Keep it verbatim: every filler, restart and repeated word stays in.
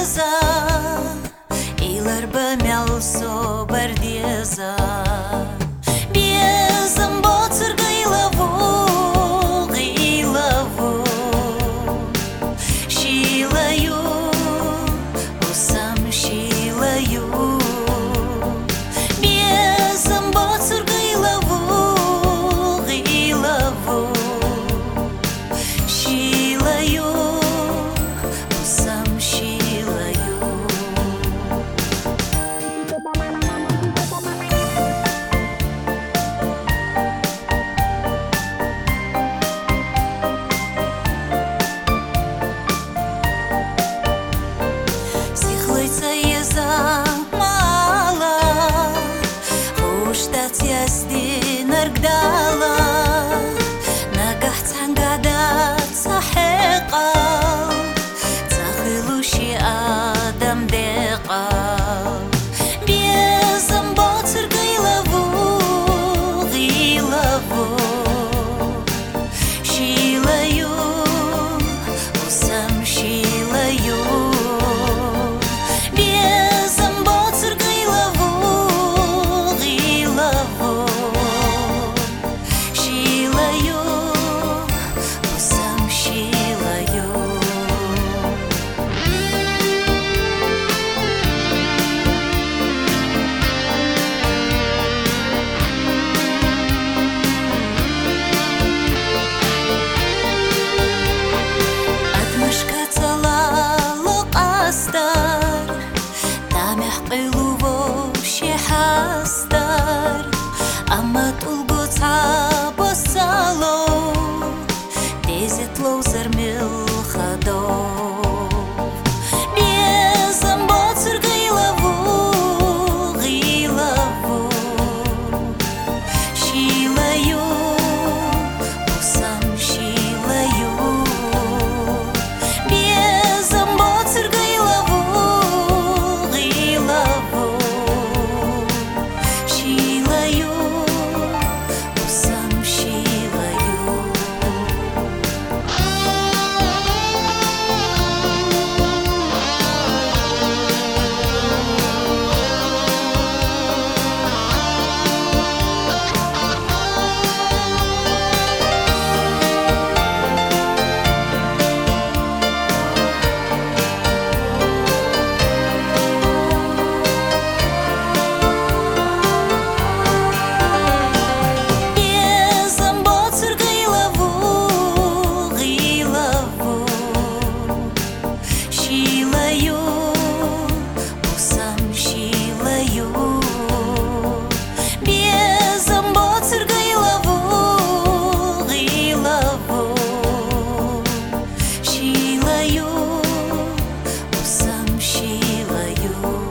bardeza ilar bamiauso bardeza biezam botsir gailavu gailavu shilayu osam shilayu biezam botsir gailavu gailavu shilayu نرقدالا نقحت عن قعدات سحيقة تخيلو شي آدم ديقة بيزم باطر غيلافو غيلافو شيلايو وسام شيلايو بيزم باطر غيلافو غيلافو حاستر أما تلقو تعب الصالو ديزت لو زرمي الخضوف بيزم باطر غيلافو غيلافو شيلايو وسام شيلايو بيزم باطر غيلافو غيلافو Sheila, you,